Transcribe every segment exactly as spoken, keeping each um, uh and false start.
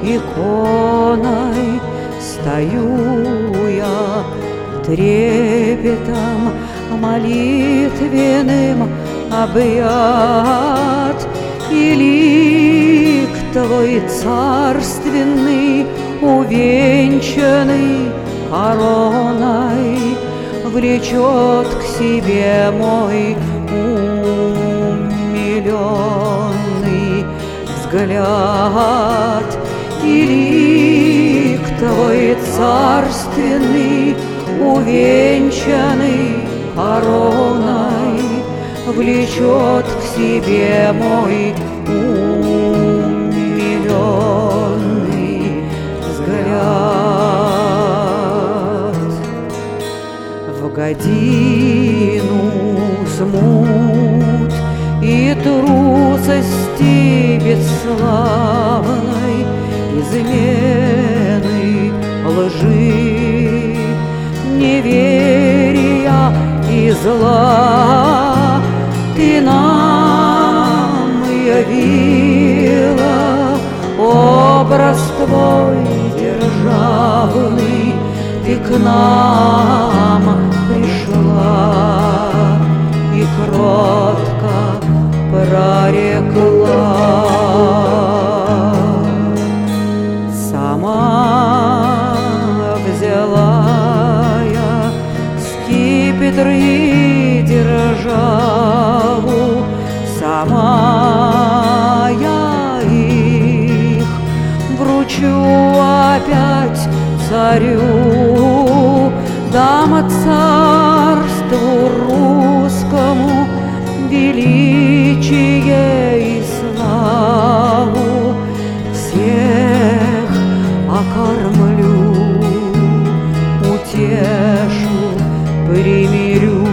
иконой стою я, трепетом молитвенным объят, и лик Твой царственный, увенчанный короной, влечет к себе мой умиленный взгляд. И лик Твой царственный, увенчанный короной, влечет к себе мой умиленный взгляд. В годину смут и трусости бесславной, измены, лжи, неверия и зла, Ты нам явила образ Твой державный, Ты к нам пришла и кротко прорекла. Сама взяла я скипетр и державу, сама я их вручу опять царю, дам царству русскому величие и славу, всех окормлю, утешу, примирю,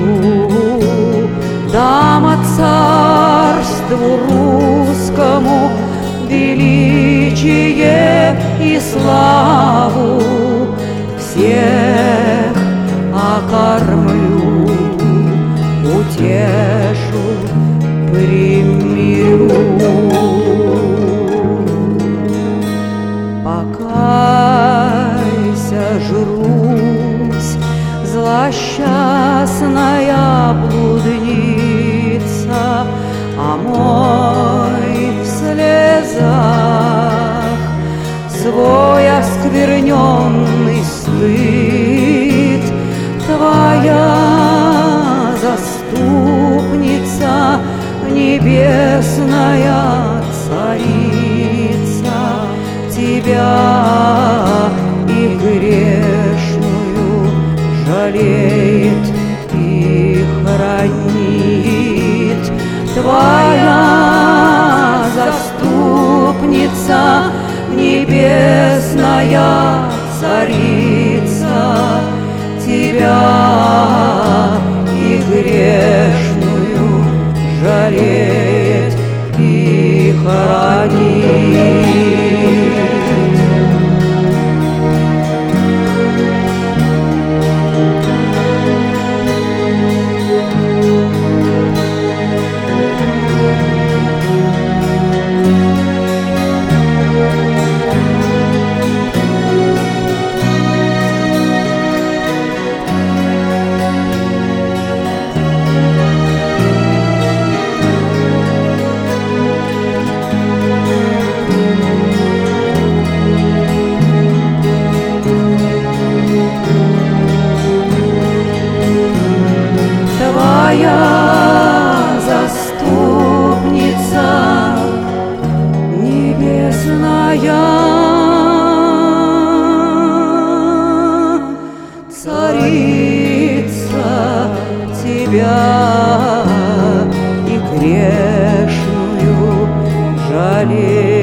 дам царству русскому величие и славу, всех окормлю, утешу, примирю. Покайся ж, Русь, злосчастная блудница, омой в слезах свой оскверненный стыд. Твоя заступница, небесная царица, Тебя и грешную жалеет и хранит. Твоя заступница, небесная царица, Тебя и грешную жалеет и хранит. Твоя заступница, небесная царица, Тебя и грешную жалеет.